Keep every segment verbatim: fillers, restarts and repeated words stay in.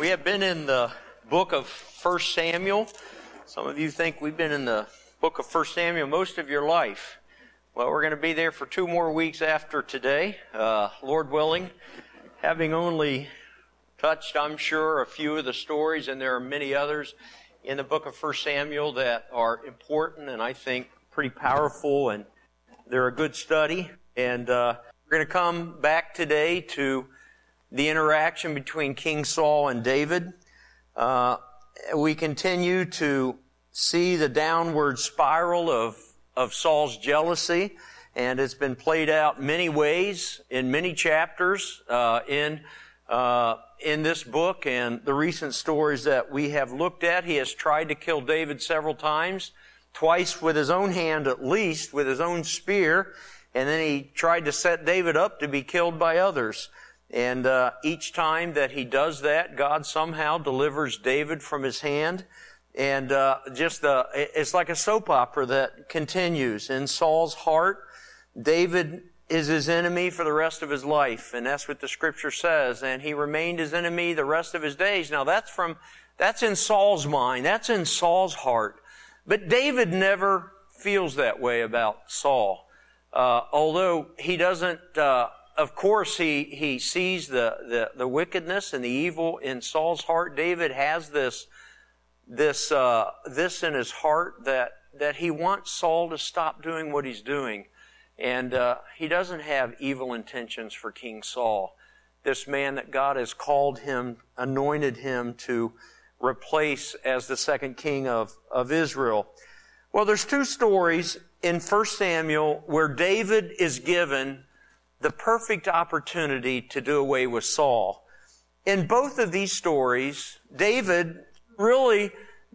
We have been in the book of First Samuel. Some of you think we've been in the book of First Samuel most of your life. Well, we're going to be there for two more weeks after today, uh, Lord willing, having only touched, I'm sure, a few of the stories, and there are many others in the book of First Samuel that are important and I think pretty powerful, and they're a good study. And uh, we're going to come back today to the interaction between King Saul and David. Uh, we continue to see the downward spiral of, of Saul's jealousy, and it's been played out many ways in many chapters uh, in uh, in this book and the recent stories that we have looked at. He has tried to kill David several times, twice with his own hand at least, with his own spear, and then he tried to set David up to be killed by others. And uh, each time that he does that, God somehow delivers David from his hand. And uh, just uh, it's like a soap opera that continues. In Saul's heart, David is his enemy for the rest of his life. And that's what the Scripture says. And he remained his enemy the rest of his days. Now that's from, that's in Saul's mind. That's in Saul's heart. But David never feels that way about Saul. Uh, although he doesn't... Uh, Of course, he, he sees the, the, the wickedness and the evil in Saul's heart. David has this, this, uh, this in his heart that, that he wants Saul to stop doing what he's doing. And, uh, he doesn't have evil intentions for King Saul. This man that God has called him, anointed him to replace as the second king of, of Israel. Well, there's two stories in First Samuel where David is given the perfect opportunity to do away with Saul. In both of these stories, David really,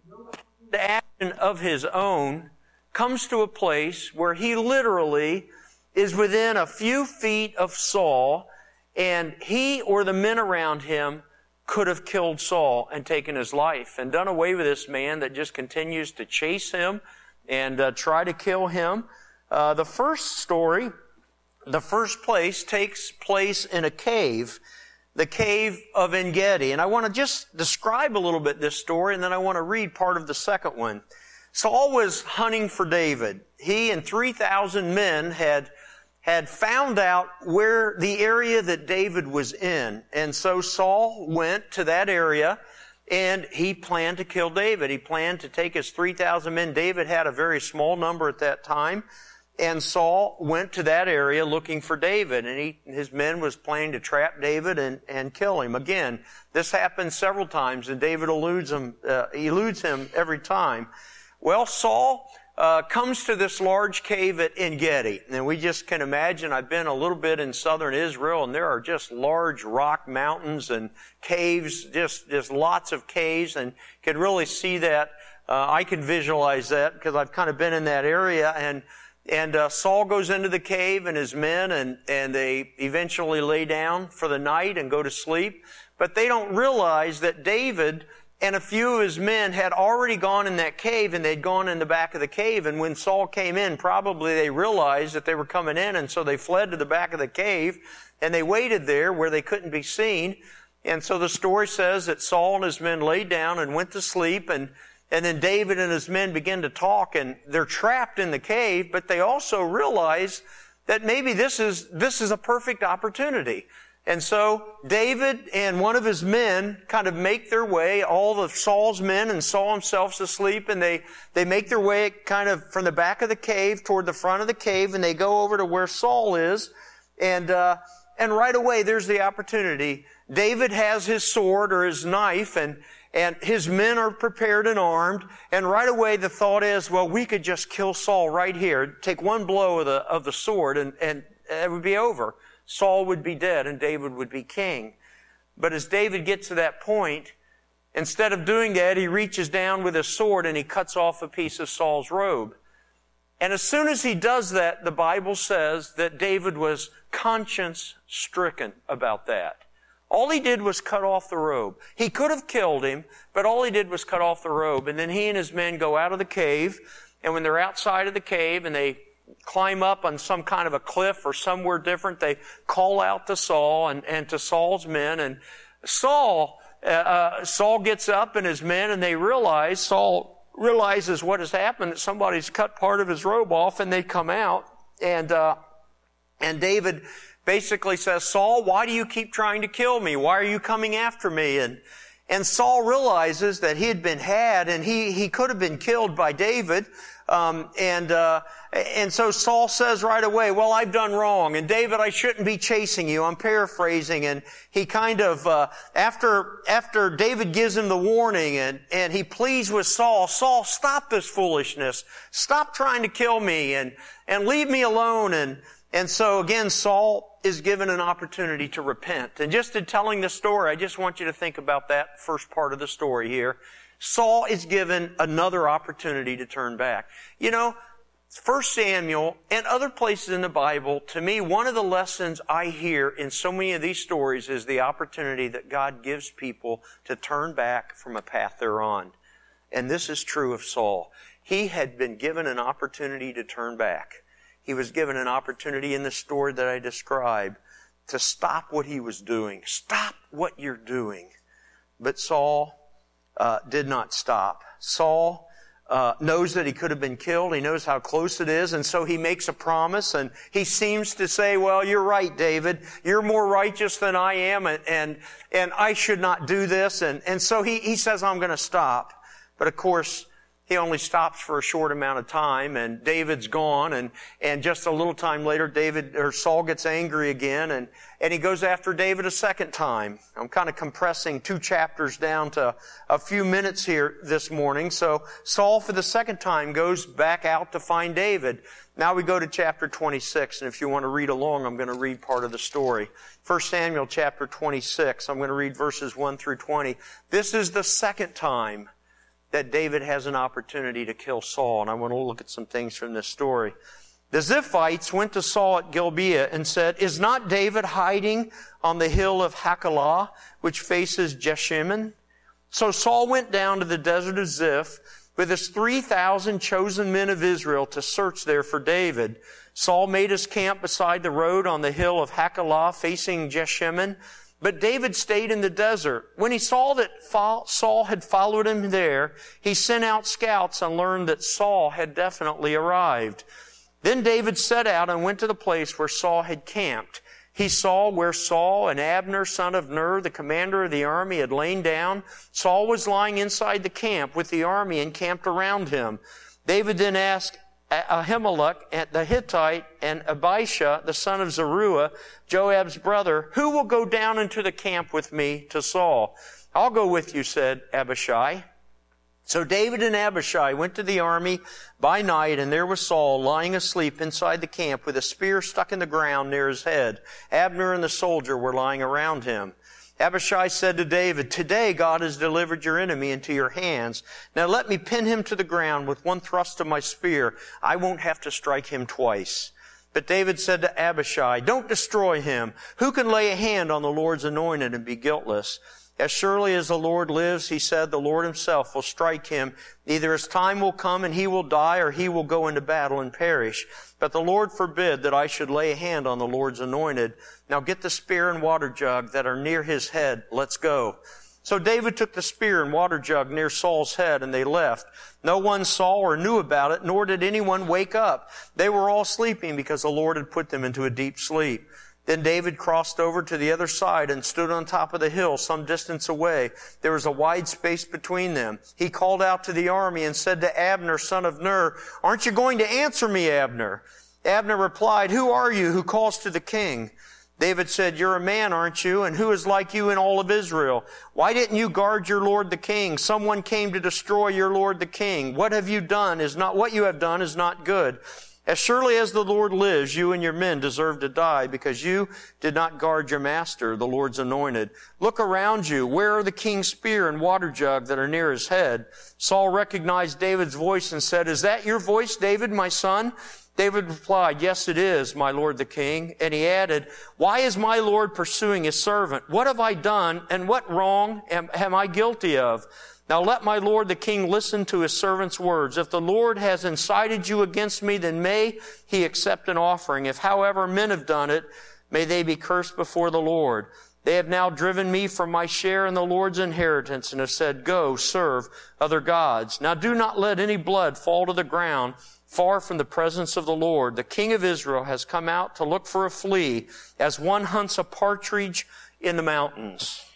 the action of his own, comes to a place where he literally is within a few feet of Saul, and he or the men around him could have killed Saul and taken his life and done away with this man that just continues to chase him and uh, try to kill him. Uh, the first story The first place takes place in a cave, the cave of En-Gedi. And I want to just describe a little bit this story, and then I want to read part of the second one. Saul was hunting for David. He and three thousand men had, had found out where the area that David was in. And so Saul went to that area, and he planned to kill David. He planned to take his three thousand men. David had a very small number at that time. And Saul went to that area looking for David, and he, his men was planning to trap David and, and kill him. Again, this happens several times, and David eludes him, uh, eludes him every time. Well, Saul uh, comes to this large cave at En-Gedi, and we just can imagine. I've been a little bit in southern Israel, and there are just large rock mountains and caves, just just lots of caves, and can really see that. Uh, I can visualize that because I've kind of been in that area, and. And uh, Saul goes into the cave and his men, and, and they eventually lay down for the night and go to sleep. But they don't realize that David and a few of his men had already gone in that cave, and they'd gone in the back of the cave. And when Saul came in, probably they realized that they were coming in, and so they fled to the back of the cave, and they waited there where they couldn't be seen. And so the story says that Saul and his men laid down and went to sleep, and And then David and his men begin to talk, and they're trapped in the cave, but they also realize that maybe this is, this is a perfect opportunity. And so David and one of his men kind of make their way, all of Saul's men and Saul himself's asleep, and they, they make their way kind of from the back of the cave toward the front of the cave, and they go over to where Saul is, and, uh, and right away there's the opportunity. David has his sword or his knife, and And his men are prepared and armed. And right away the thought is, well, we could just kill Saul right here. Take one blow of the, of the sword and, and it would be over. Saul would be dead and David would be king. But as David gets to that point, instead of doing that, he reaches down with his sword and he cuts off a piece of Saul's robe. And as soon as he does that, the Bible says that David was conscience-stricken about that. All he did was cut off the robe. He could have killed him, but all he did was cut off the robe. And then he and his men go out of the cave, and when they're outside of the cave and they climb up on some kind of a cliff or somewhere different, they call out to Saul and, and to Saul's men. And Saul uh, Saul gets up and his men, and they realize, Saul realizes what has happened, that somebody's cut part of his robe off, and they come out. And, uh, and David basically says, Saul, why do you keep trying to kill me? Why are you coming after me? And, and Saul realizes that he had been had, and he, he could have been killed by David. Um, and, uh, and so Saul says right away, well, I've done wrong. And David, I shouldn't be chasing you. I'm paraphrasing. And he kind of, uh, after, after David gives him the warning and, and he pleads with Saul, Saul, stop this foolishness. Stop trying to kill me and, and leave me alone. And, and so again, Saul is given an opportunity to repent. And just in telling the story, I just want you to think about that first part of the story here. Saul is given another opportunity to turn back. You know, First Samuel and other places in the Bible, to me, one of the lessons I hear in so many of these stories is the opportunity that God gives people to turn back from a path they're on. And this is true of Saul. He had been given an opportunity to turn back. He was given an opportunity in the story that I described to stop what he was doing. Stop what you're doing. But Saul Uh, did not stop. Saul uh, knows that he could have been killed. He knows how close it is, and so he makes a promise, and he seems to say, well, you're right, David. You're more righteous than I am, and and, and I should not do this. And, and so he, he says, I'm going to stop. But of course, he only stops for a short amount of time, and David's gone, and, and just a little time later, David, or Saul gets angry again, and, and he goes after David a second time. I'm kind of compressing two chapters down to a few minutes here this morning. So Saul, for the second time, goes back out to find David. Now we go to chapter twenty-six, and if you want to read along, I'm going to read part of the story. First Samuel chapter twenty-six, I'm going to read verses one through twenty. This is the second time that David has an opportunity to kill Saul. And I want to look at some things from this story. The Ziphites went to Saul at Gibeah and said, is not David hiding on the hill of Hachilah, which faces Jeshimon? So Saul went down to the desert of Ziph with his three thousand chosen men of Israel to search there for David. Saul made his camp beside the road on the hill of Hachilah facing Jeshimon. But David stayed in the desert. When he saw that Saul had followed him there, he sent out scouts and learned that Saul had definitely arrived. Then David set out and went to the place where Saul had camped. He saw where Saul and Abner, son of Ner, the commander of the army, had lain down. Saul was lying inside the camp with the army encamped around him. David then asked Ahimelech, the Hittite, and Abishai, the son of Zeruiah, Joab's brother, who will go down into the camp with me to Saul? I'll go with you, said Abishai. So David and Abishai went to the army by night, and there was Saul lying asleep inside the camp with a spear stuck in the ground near his head. Abner and the soldier were lying around him. Abishai said to David, today God has delivered your enemy into your hands. Now let me pin him to the ground with one thrust of my spear. I won't have to strike him twice. But David said to Abishai, don't destroy him. Who can lay a hand on the Lord's anointed and be guiltless? As surely as the Lord lives, he said, the Lord himself will strike him. Either his time will come and he will die, or he will go into battle and perish. But the Lord forbid that I should lay a hand on the Lord's anointed. Now get the spear and water jug that are near his head. Let's go. So David took the spear and water jug near Saul's head, and they left. No one saw or knew about it, nor did anyone wake up. They were all sleeping because the Lord had put them into a deep sleep. Then David crossed over to the other side and stood on top of the hill some distance away. There was a wide space between them. He called out to the army and said to Abner, son of Ner, aren't you going to answer me, Abner? Abner replied, who are you who calls to the king? David said, you're a man, aren't you? And who is like you in all of Israel? Why didn't you guard your lord the king? Someone came to destroy your lord the king. What have you done is not, what you have done is not good. As surely as the Lord lives, you and your men deserve to die because you did not guard your master, the Lord's anointed. Look around you. Where are the king's spear and water jug that are near his head? Saul recognized David's voice and said, is that your voice, David, my son? David replied, yes, it is, my lord the king. And he added, why is my lord pursuing his servant? What have I done, and what wrong am, am I guilty of? Now let my lord the king listen to his servant's words. If the Lord has incited you against me, then may he accept an offering. If, however, men have done it, may they be cursed before the Lord. They have now driven me from my share in the Lord's inheritance and have said, go, serve other gods. Now do not let any blood fall to the ground far from the presence of the Lord. The King of Israel has come out to look for a flea, as one hunts a partridge in the mountains.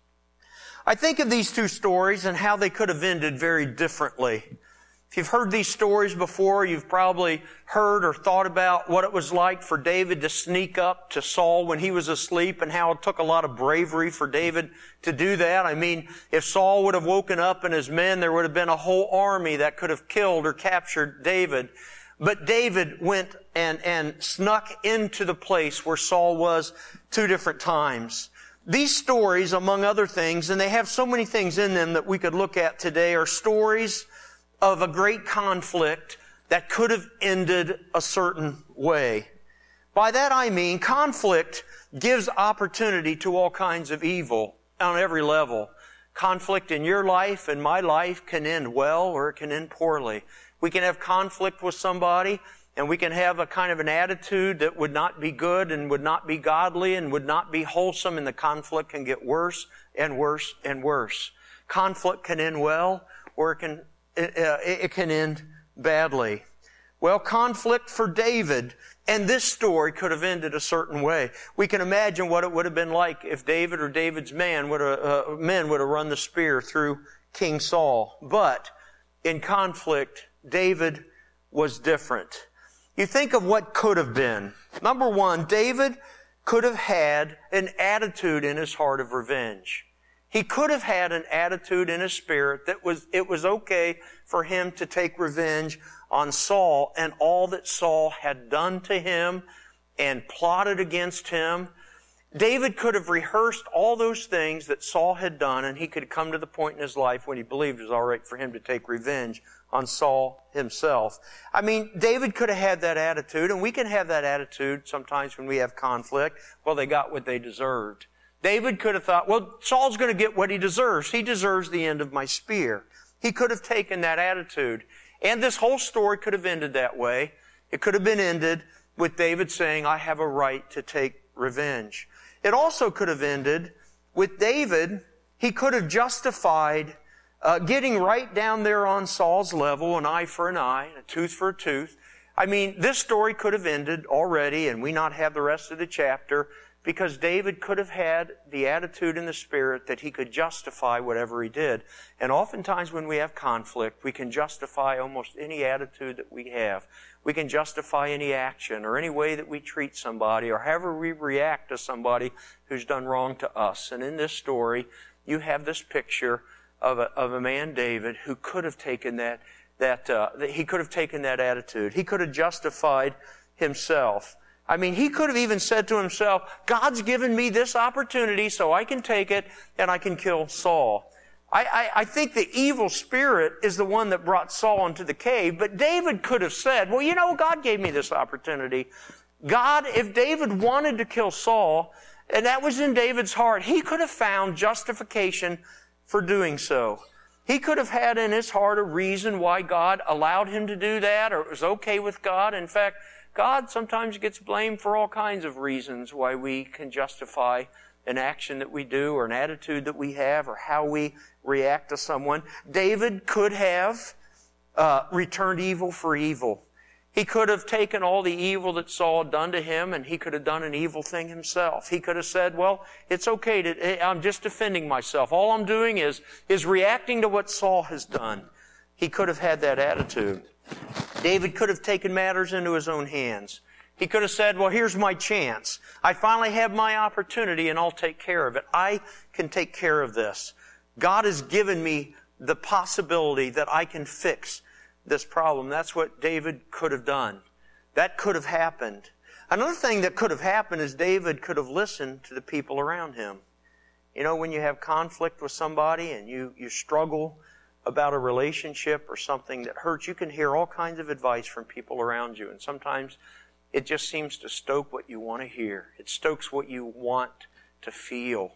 I think of these two stories and how they could have ended very differently. If you've heard these stories before, you've probably heard or thought about what it was like for David to sneak up to Saul when he was asleep and how it took a lot of bravery for David to do that. I mean, if Saul would have woken up and his men, there would have been a whole army that could have killed or captured David. But David went and, and snuck into the place where Saul was two different times. These stories, among other things, and they have so many things in them that we could look at today, are stories of a great conflict that could have ended a certain way. By that I mean conflict gives opportunity to all kinds of evil on every level. Conflict in your life and my life can end well or it can end poorly. We can have conflict with somebody and we can have a kind of an attitude that would not be good and would not be godly and would not be wholesome, and the conflict can get worse and worse and worse. Conflict can end well or it can It, uh, it can end badly. Well, conflict for David, and this story could have ended a certain way. We can imagine what it would have been like if David or David's man would have, uh, men would have run the spear through King Saul. But in conflict, David was different. You think of what could have been. Number one, David could have had an attitude in his heart of revenge. He could have had an attitude in his spirit that was, it was okay for him to take revenge on Saul and all that Saul had done to him and plotted against him. David could have rehearsed all those things that Saul had done, and he could come to the point in his life when he believed it was all right for him to take revenge on Saul himself. I mean, David could have had that attitude, and we can have that attitude sometimes when we have conflict. Well, they got what they deserved. David could have thought, well, Saul's going to get what he deserves. He deserves the end of my spear. He could have taken that attitude. And this whole story could have ended that way. It could have been ended with David saying, I have a right to take revenge. It also could have ended with David. He could have justified uh, getting right down there on Saul's level, an eye for an eye, a tooth for a tooth. I mean, this story could have ended already, and we not have the rest of the chapter, because David could have had the attitude in the spirit that he could justify whatever he did. And oftentimes when we have conflict, we can justify almost any attitude that we have. We can justify any action or any way that we treat somebody or however we react to somebody who's done wrong to us. And in this story, you have this picture of a, of a man, David, who could have taken that, that, uh, he could have taken that attitude. He could have justified himself. I mean, he could have even said to himself, God's given me this opportunity so I can take it and I can kill Saul. I, I, I think the evil spirit is the one that brought Saul into the cave, but David could have said, well, you know, God gave me this opportunity. God, if David wanted to kill Saul, and that was in David's heart, he could have found justification for doing so. He could have had in his heart a reason why God allowed him to do that, or it was okay with God. In fact, God sometimes gets blamed for all kinds of reasons why we can justify an action that we do or an attitude that we have or how we react to someone. David could have uh, returned evil for evil. He could have taken all the evil that Saul had done to him and he could have done an evil thing himself. He could have said, well, it's okay to, I'm just defending myself. All I'm doing is, is reacting to what Saul has done. He could have had that attitude. David could have taken matters into his own hands. He could have said, well, here's my chance. I finally have my opportunity and I'll take care of it. I can take care of this. God has given me the possibility that I can fix this problem. That's what David could have done. That could have happened. Another thing that could have happened is David could have listened to the people around him. You know, when you have conflict with somebody and you, you struggle about a relationship or something that hurts, you can hear all kinds of advice from people around you. And sometimes it just seems to stoke what you want to hear. It stokes what you want to feel.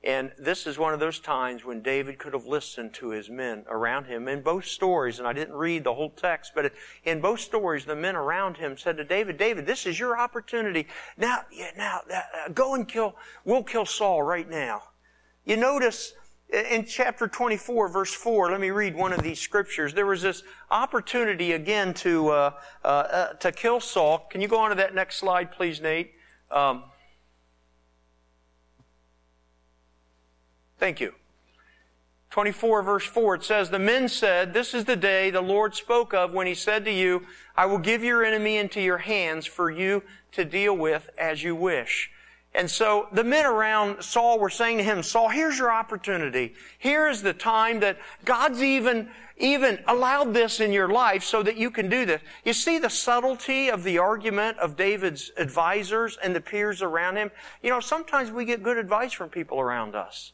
And this is one of those times when David could have listened to his men around him. In both stories, and I didn't read the whole text, but in both stories, the men around him said to David, David, this is your opportunity. Now, yeah, now, uh, go and kill, we'll kill Saul right now. You notice in chapter twenty-four, verse four, let me read one of these scriptures. There was this opportunity again to, uh, uh, uh, to kill Saul. Can you go on to that next slide, please, Nate? Um, Thank you. twenty-four verse four, it says, the men said, this is the day the Lord spoke of when He said to you, I will give your enemy into your hands for you to deal with as you wish. And so the men around Saul were saying to him, Saul, here's your opportunity. Here is the time that God's even, even allowed this in your life so that you can do this. You see the subtlety of the argument of David's advisors and the peers around him? You know, sometimes we get good advice from people around us.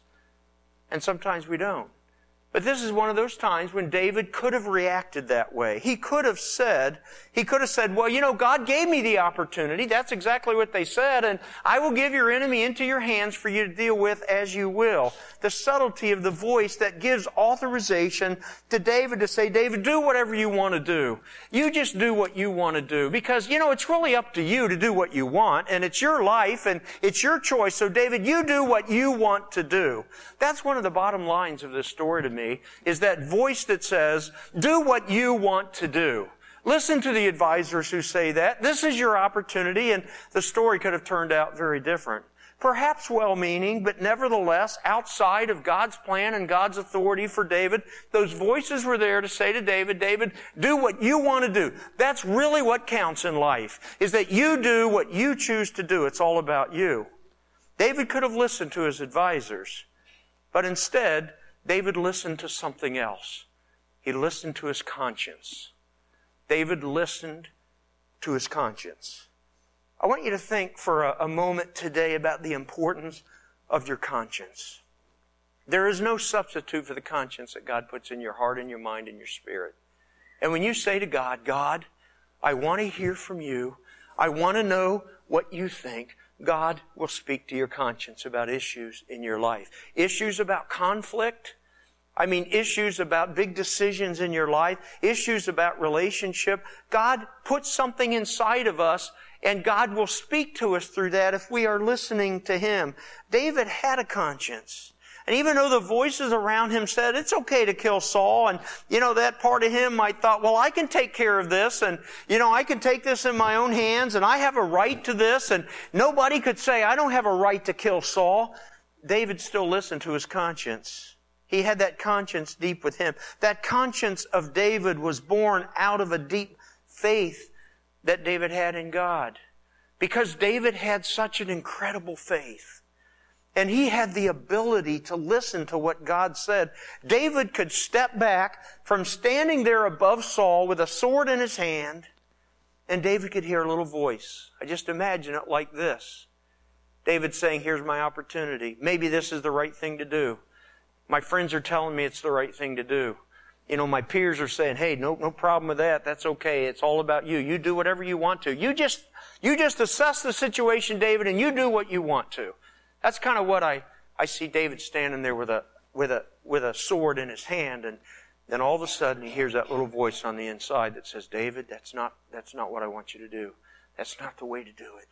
And sometimes we don't. But this is one of those times when David could have reacted that way. He could have said, he could have said, well, you know, God gave me the opportunity. That's exactly what they said. And I will give your enemy into your hands for you to deal with as you will. The subtlety of the voice that gives authorization to David to say, David, do whatever you want to do. You just do what you want to do. Because, you know, it's really up to you to do what you want. And it's your life and it's your choice. So David, you do what you want to do. That's one of the bottom lines of this story to me, is that voice that says, do what you want to do. Listen to the advisors who say that. This is your opportunity, and the story could have turned out very different. Perhaps well-meaning, but nevertheless, outside of God's plan and God's authority for David, those voices were there to say to David, David, do what you want to do. That's really what counts in life, is that you do what you choose to do. It's all about you. David could have listened to his advisors, but instead, David listened to something else. He listened to his conscience. David listened to his conscience. I want you to think for a, a moment today about the importance of your conscience. There is no substitute for the conscience that God puts in your heart and your mind and your spirit. And when you say to God, God, I want to hear from you. I want to know what you think. God will speak to your conscience about issues in your life. Issues about conflict. I mean, issues about big decisions in your life. Issues about relationship. God puts something inside of us, and God will speak to us through that if we are listening to Him. David had a conscience. And even though the voices around him said, it's okay to kill Saul, and, you know, that part of him might thought, well, I can take care of this, and, you know, I can take this in my own hands, and I have a right to this, and nobody could say, I don't have a right to kill Saul. David still listened to his conscience. He had that conscience deep with him. That conscience of David was born out of a deep faith that David had in God. Because David had such an incredible faith. And he had the ability to listen to what God said. David could step back from standing there above Saul with a sword in his hand, and David could hear a little voice. I just imagine it like this. David saying, here's my opportunity. Maybe this is the right thing to do. My friends are telling me it's the right thing to do. You know, my peers are saying, hey, no, no problem with that. That's okay. It's all about you. You do whatever you want to. You just, you just assess the situation, David, and you do what you want to. That's kind of what I, I see David standing there with a, with a, with a sword in his hand, and then all of a sudden he hears that little voice on the inside that says, David, that's not, that's not what I want you to do. That's not the way to do it.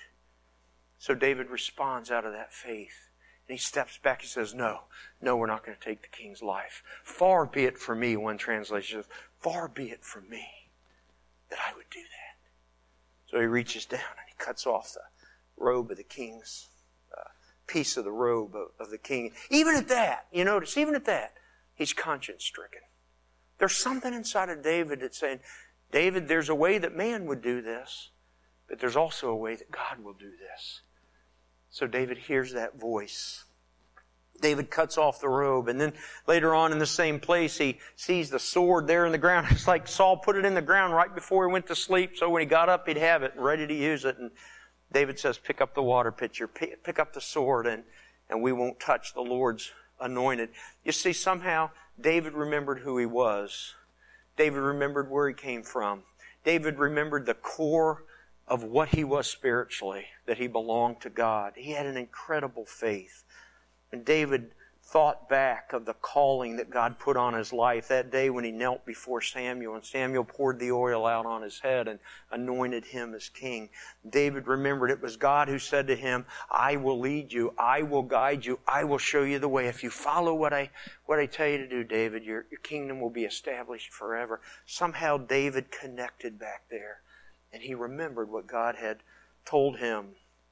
So David responds out of that faith. And he steps back. He says, no, no, we're not going to take the king's life. Far be it from me, one translation says, far be it from me that I would do that. So he reaches down and he cuts off the robe of the king's, uh, piece of the robe of, of the king. Even at that, you notice, even at that, he's conscience stricken. There's something inside of David that's saying, David, there's a way that man would do this, but there's also a way that God will do this. So David hears that voice. David cuts off the robe, and then later on in the same place, he sees the sword there in the ground. It's like Saul put it in the ground right before he went to sleep, so when he got up, he'd have it and ready to use it. And David says, pick up the water pitcher, pick up the sword, and, and we won't touch the Lord's anointed. You see, somehow David remembered who he was. David remembered where he came from. David remembered the core of what he was spiritually, that he belonged to God. He had an incredible faith. And David thought back of the calling that God put on his life that day when he knelt before Samuel, and Samuel poured the oil out on his head and anointed him as king. David remembered it was God who said to him, I will lead you, I will guide you, I will show you the way. If you follow what I what I tell you to do, David, your, your kingdom will be established forever. Somehow David connected back there, and he remembered what God had told him.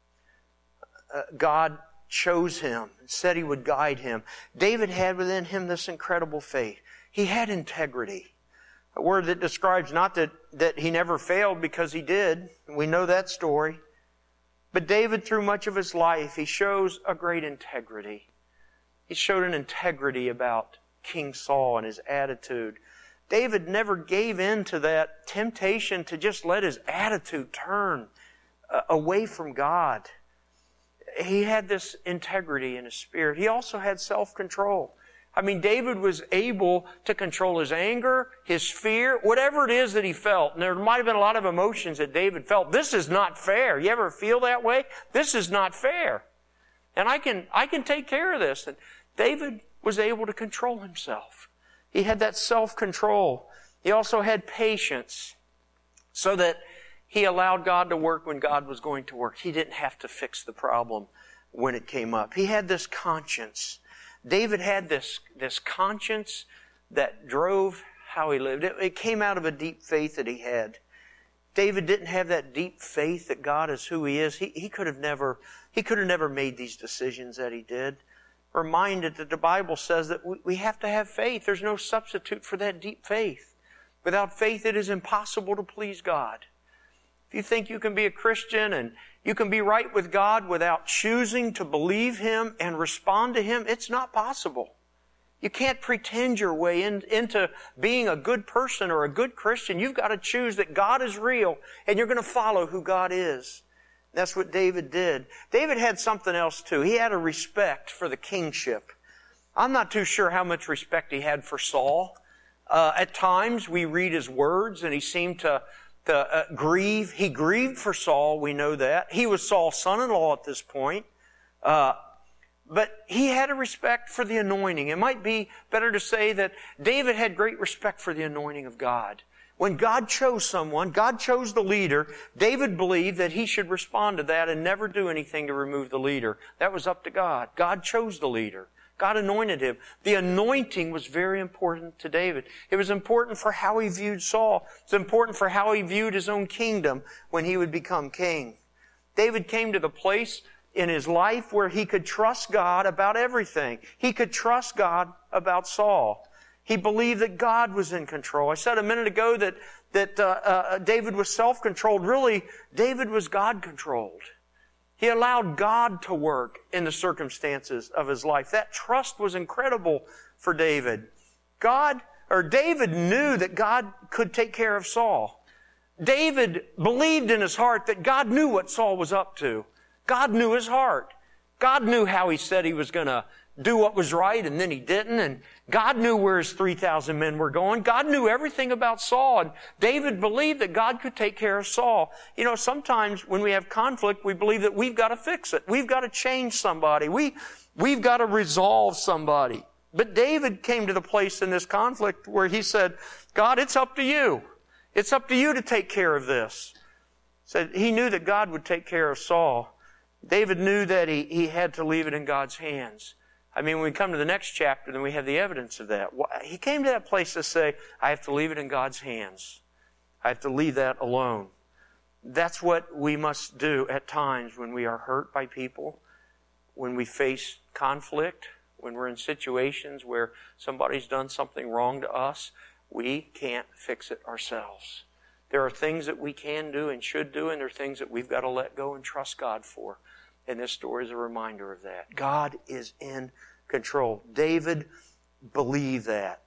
Uh, God chose him and said he would guide him. David had within him this incredible faith. He had integrity. A word that describes not that, that he never failed, because he did. We know that story. But David, through much of his life, he shows a great integrity. He showed an integrity about King Saul and his attitude. David never gave in to that temptation to just let his attitude turn uh, away from God. He had this integrity in his spirit. He also had self-control. I mean, David was able to control his anger, his fear, whatever it is that he felt. And there might have been a lot of emotions that David felt. This is not fair. You ever feel that way? This is not fair. And I can, I can take care of this. And David was able to control himself. He had that self-control. He also had patience, so that he allowed God to work when God was going to work. He didn't have to fix the problem when it came up. He had this conscience. David had this, this conscience that drove how he lived. It, it came out of a deep faith that he had. David didn't have that deep faith that God is who He is. He, he could have never, he could have never made these decisions that he did. Reminded that the Bible says that we, we have to have faith. There's no substitute for that deep faith. Without faith, it is impossible to please God. If you think you can be a Christian and you can be right with God without choosing to believe Him and respond to Him, it's not possible. You can't pretend your way in, into being a good person or a good Christian. You've got to choose that God is real and you're going to follow who God is. That's what David did. David had something else too. He had a respect for the kingship. I'm not too sure how much respect he had for Saul. Uh, at times we read his words and he seemed to To, uh, grieve. He grieved for Saul, we know that. He was Saul's son-in-law at this point. Uh, but he had a respect for the anointing. It might be better to say that David had great respect for the anointing of God. When God chose someone, God chose the leader, David believed that he should respond to that and never do anything to remove the leader. That was up to God. God chose the leader. God anointed him. The anointing was very important to David. It was important for how he viewed Saul. It's important for how he viewed his own kingdom when he would become king. David came to the place in his life where he could trust God about everything. He could trust God about Saul. He believed that God was in control. I said a minute ago that, that uh, uh, David was self-controlled. Really, David was God-controlled. He allowed God to work in the circumstances of his life. That trust was incredible for David. God, or David knew that God could take care of Saul. David believed in his heart that God knew what Saul was up to. God knew his heart. God knew how he said he was going to do what was right and then he didn't. And God knew where his three thousand men were going. God knew everything about Saul. And David believed that God could take care of Saul. You know, sometimes when we have conflict, we believe that we've got to fix it. We've got to change somebody. We, we've got to resolve somebody. But David came to the place in this conflict where he said, God, it's up to you. It's up to you to take care of this. So he knew that God would take care of Saul. David knew that he, he had to leave it in God's hands. I mean, when we come to the next chapter, then we have the evidence of that. He came to that place to say, I have to leave it in God's hands. I have to leave that alone. That's what we must do at times when we are hurt by people, when we face conflict, when we're in situations where somebody's done something wrong to us. We can't fix it ourselves. There are things that we can do and should do, and there are things that we've got to let go and trust God for. And this story is a reminder of that. God is in control. David believed that.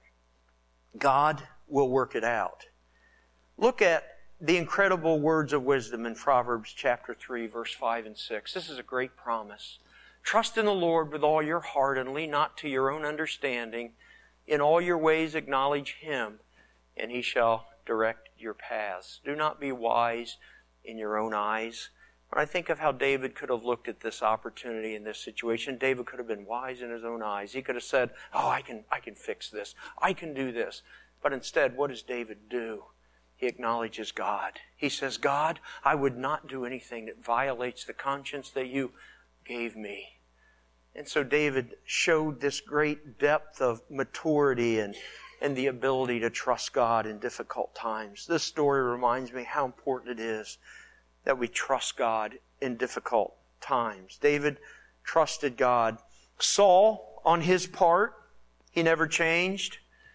God will work it out. Look at the incredible words of wisdom in Proverbs chapter three, verse five and six. This is a great promise. Trust in the Lord with all your heart and lean not to your own understanding. In all your ways acknowledge Him, and He shall direct your paths. Do not be wise in your own eyes. When I think of how David could have looked at this opportunity in this situation, David could have been wise in his own eyes. He could have said, oh, I can, I can fix this. I can do this. But instead, what does David do? He acknowledges God. He says, God, I would not do anything that violates the conscience that you gave me. And so David showed this great depth of maturity and, and the ability to trust God in difficult times. This story reminds me how important it is that we trust God in difficult times. David trusted God. Saul, on his part, he never changed.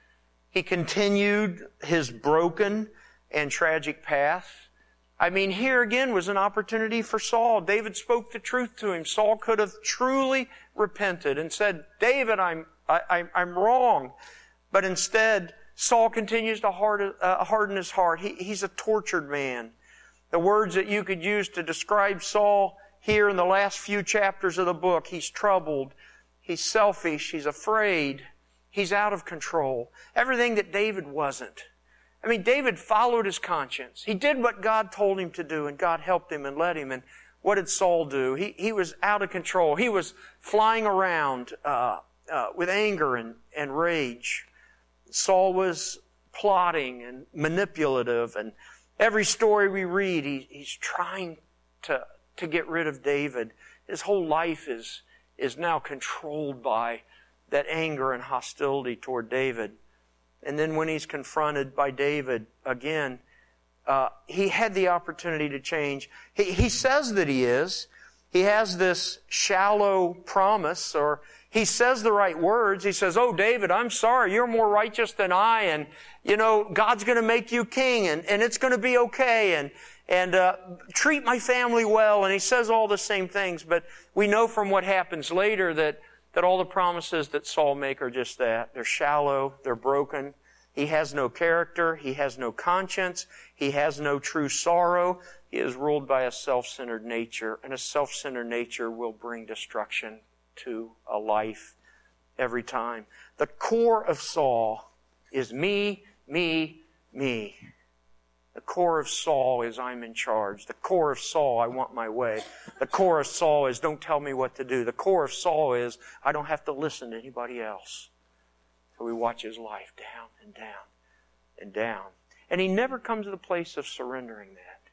He continued his broken and tragic path. I mean, here again was an opportunity for Saul. David spoke the truth to him. Saul could have truly repented and said, David, I'm, I, I'm wrong. But instead, Saul continues to harden, uh, harden his heart. He, he's a tortured man. The words that you could use to describe Saul here in the last few chapters of the book, he's troubled, he's selfish, he's afraid, he's out of control. Everything that David wasn't. I mean, David followed his conscience. He did what God told him to do, and God helped him and led him. And what did Saul do? He, he was out of control. He was flying around uh, uh, with anger and, and rage. Saul was plotting and manipulative, and every story we read, he, he's trying to, to get rid of David. His whole life is, is now controlled by that anger and hostility toward David. And then when he's confronted by David again, uh, he had the opportunity to change. He, he says that he is. He has this shallow promise, or he says the right words. He says, oh, David, I'm sorry. You're more righteous than I. And, you know, God's going to make you king, and, and it's going to be okay. And, and uh, treat my family well. And he says all the same things. But we know from what happens later that that all the promises that Saul make are just that. They're shallow. They're broken. He has no character. He has no conscience. He has no true sorrow. He is ruled by a self-centered nature, and a self-centered nature will bring destruction to a life every time. The core of Saul is me, me, me. The core of Saul is I'm in charge. The core of Saul, I want my way. The core of Saul is don't tell me what to do. The core of Saul is I don't have to listen to anybody else. So we watch his life down and down and down. And he never comes to the place of surrendering that.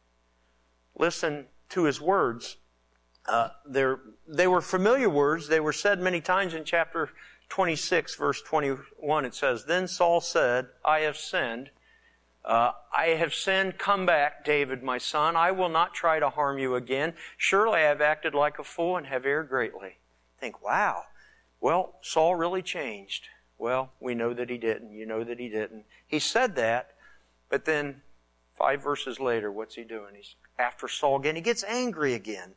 Listen to his words. Uh, they were familiar words. They were said many times in chapter twenty-six, verse twenty-one. It says, Then Saul said, I have sinned. Uh, I have sinned. Come back, David, my son. I will not try to harm you again. Surely I have acted like a fool and have erred greatly. Think, wow. Well, Saul really changed. Well, we know that he didn't. You know that he didn't. He said that, but then five verses later, what's he doing? He's after Saul again. He gets angry again.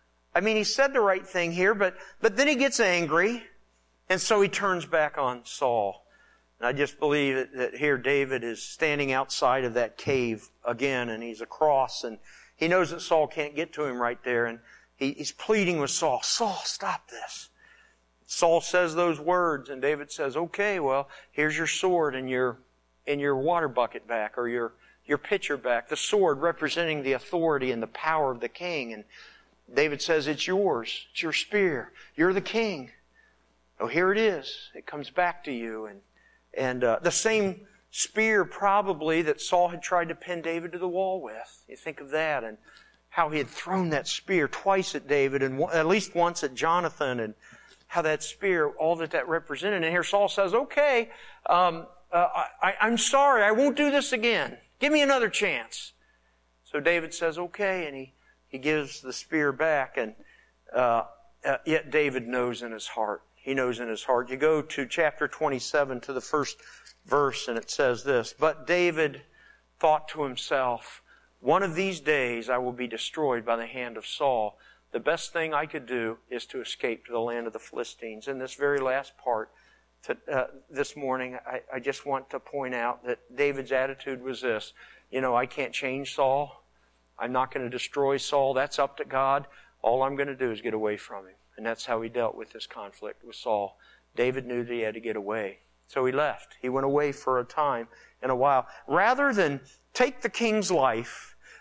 I mean, he said the right thing here, but, but then he gets angry, and so he turns back on Saul. And I just believe that, that here David is standing outside of that cave again, and he's across, and he knows that Saul can't get to him right there, and he, he's pleading with Saul, Saul, stop this. Saul says those words, and David says, okay, well, here's your sword and your and your water bucket back, or your, your pitcher back. The sword representing the authority and the power of the king. And David says, it's yours. It's your spear. You're the king. Oh, here it is. It comes back to you. And and uh, the same spear probably that Saul had tried to pin David to the wall with. You think of that, and how he had thrown that spear twice at David, and at least once at Jonathan, and how that spear, all that that represented. And here Saul says, okay, um, uh, I, I'm sorry, I won't do this again. Give me another chance. So David says, okay, and he, he gives the spear back, and uh, uh, yet David knows in his heart. He knows in his heart. You go to chapter twenty-seven, to the first verse, and it says this, But David thought to himself, one of these days I will be destroyed by the hand of Saul. The best thing I could do is to escape to the land of the Philistines. In this very last part, to, uh, this morning, I, I just want to point out that David's attitude was this. You know, I can't change Saul. I'm not going to destroy Saul. That's up to God. All I'm going to do is get away from him. And that's how he dealt with this conflict with Saul. David knew that he had to get away. So he left. He went away for a time and a while. Rather than take the king's life,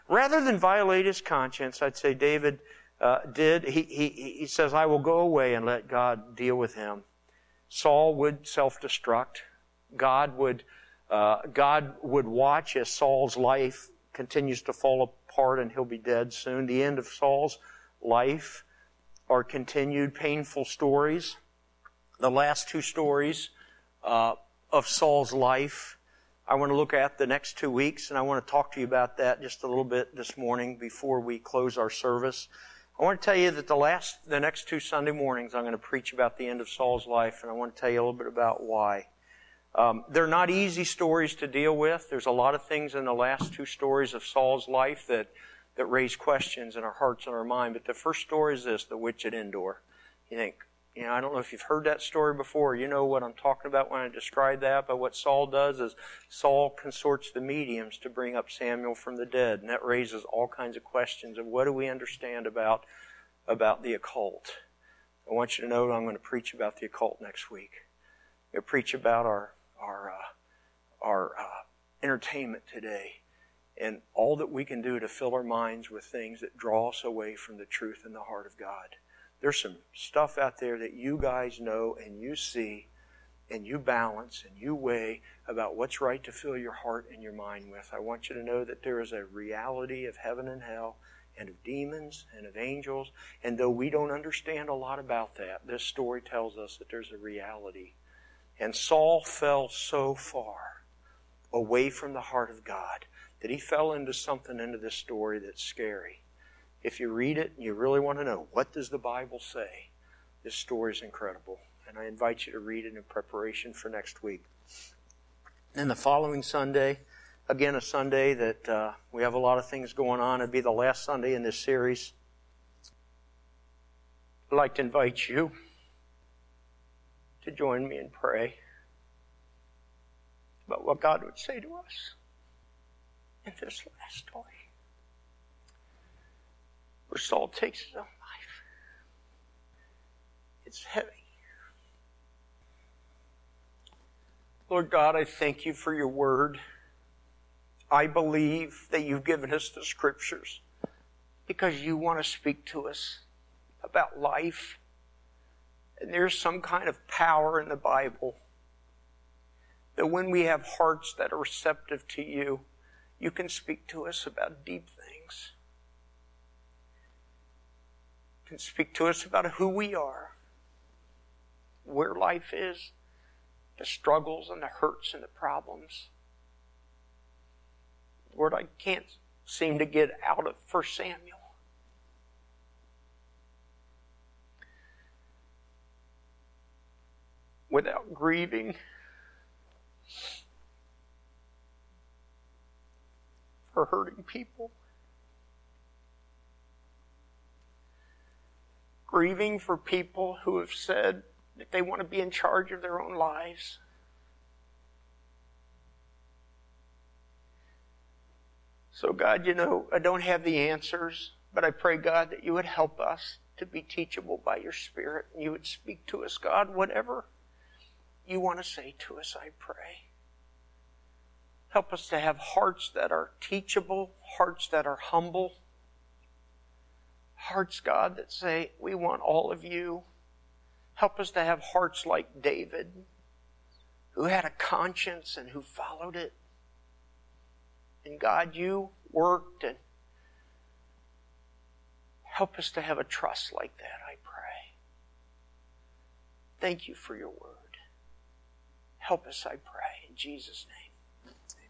Rather than violate his conscience, I'd say David uh, did. He, he, he says, I will go away and let God deal with him. Saul would self-destruct. God would, uh, God would watch as Saul's life continues to fall apart and he'll be dead soon. The end of Saul's life are continued painful stories. The last two stories uh, of Saul's life, I want to look at the next two weeks, and I want to talk to you about that just a little bit this morning before we close our service. I want to tell you that the last, the next two Sunday mornings, I'm going to preach about the end of Saul's life, and I want to tell you a little bit about why. Um, they're not easy stories to deal with. There's a lot of things in the last two stories of Saul's life that, that raise questions in our hearts and our mind. But the first story is this, the witch at Endor. You think, you know, I don't know if you've heard that story before. You know what I'm talking about when I describe that. But what Saul does is Saul consorts the mediums to bring up Samuel from the dead. And that raises all kinds of questions of what do we understand about, about the occult. I want you to know I'm going to preach about the occult next week. I'm going to preach about our our uh, our uh, entertainment today and all that we can do to fill our minds with things that draw us away from the truth and the heart of God. There's some stuff out there that you guys know and you see and you balance and you weigh about what's right to fill your heart and your mind with. I want you to know that there is a reality of heaven and hell and of demons and of angels. And though we don't understand a lot about that, this story tells us that there's a reality. And Saul fell so far away from the heart of God that he fell into something into this story that's scary. If you read it and you really want to know, what does the Bible say? This story is incredible. And I invite you to read it in preparation for next week. Then the following Sunday, again a Sunday that uh, we have a lot of things going on. It'll be the last Sunday in this series. I'd like to invite you to join me and pray about what God would say to us in this last story, where Saul takes his own life. It's heavy. Lord God, I thank you for your word. I believe that you've given us the scriptures because you want to speak to us about life. And there's some kind of power in the Bible that when we have hearts that are receptive to you, you can speak to us about deep things. You can speak to us about who we are, where life is, the struggles and the hurts and the problems. Lord, I can't seem to get out of First Samuel. Without grieving for hurting people. Grieving for people who have said that they want to be in charge of their own lives. So God, you know, I don't have the answers, but I pray, God, that you would help us to be teachable by your Spirit. And you would speak to us, God, whatever you want to say to us, I pray. Help us to have hearts that are teachable, hearts that are humble, hearts, God, that say, we want all of you. Help us to have hearts like David, who had a conscience and who followed it. And God, you worked, and help us to have a trust like that, I pray. Thank you for your word. Help us, I pray, in Jesus' name.